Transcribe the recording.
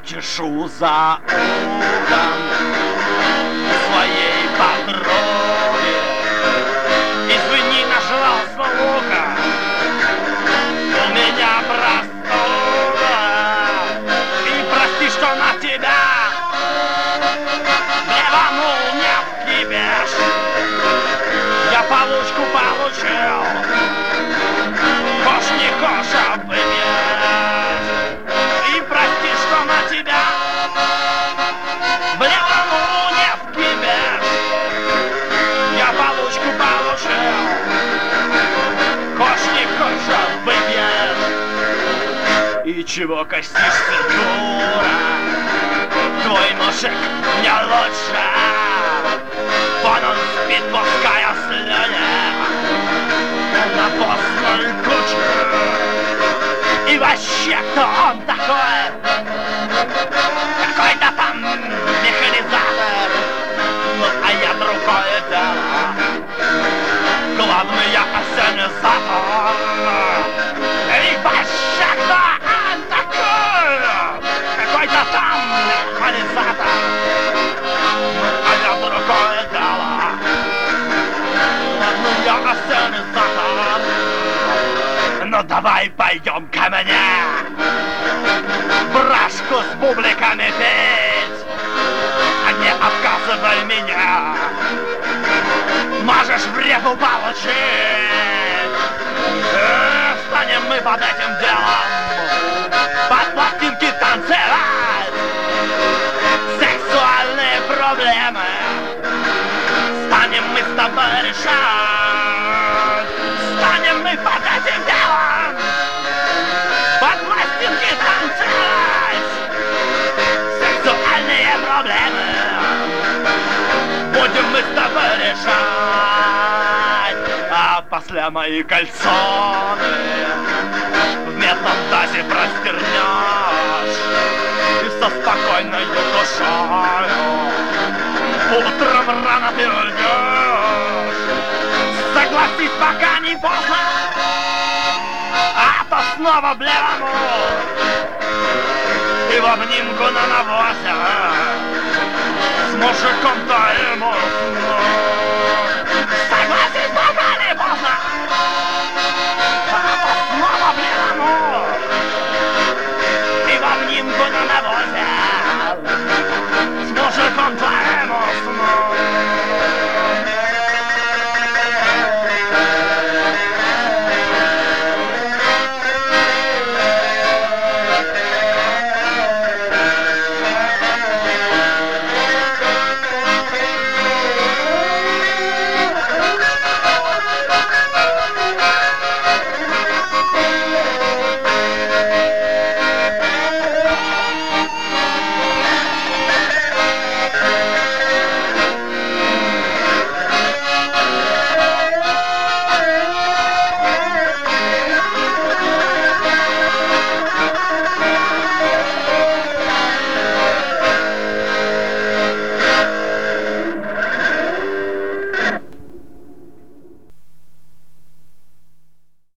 чешу за ухом своей подруги. Извини, нажрался лука, у меня простуда. И прости, что на тебя блеванул не в кипиш. Я получку получил, хошь не хошь, а выберешь. И прости, что на тебя блеванул не в кипиш. Я получку получил, хошь не хошь, а выберешь. И чего костишься, дура? Твой мужик не лучше. Вон он спит, пуская слюни на постной куче. И вообще, кто он такой? Какой-то там механизатор. Ну, а я другое дело. Главный я ассенизатор. И вообще, кто он такой? Какой-то там механизатор. Ну, а я другое дело. Главный я ассенизатор. Ну давай пойдем ко мне, брашку с бубликами петь, а не отказывай меня, можешь в репу получить. Станем мы под этим делом, под пластинки танцевать, сексуальные проблемы станем мы с тобой решать. Станем мы под этим делом, под пластинки танцевать, сексуальные проблемы будем мы с тобой решать. А после мои кальсоны в медном тазе простернешь и со спокойной душою утром рано ты уйдешь. Согласись, пока не поздно, а то снова блевану и в обнимку на навозе с мужиком твоим усну. Согласись, пока не поздно, а то снова блевану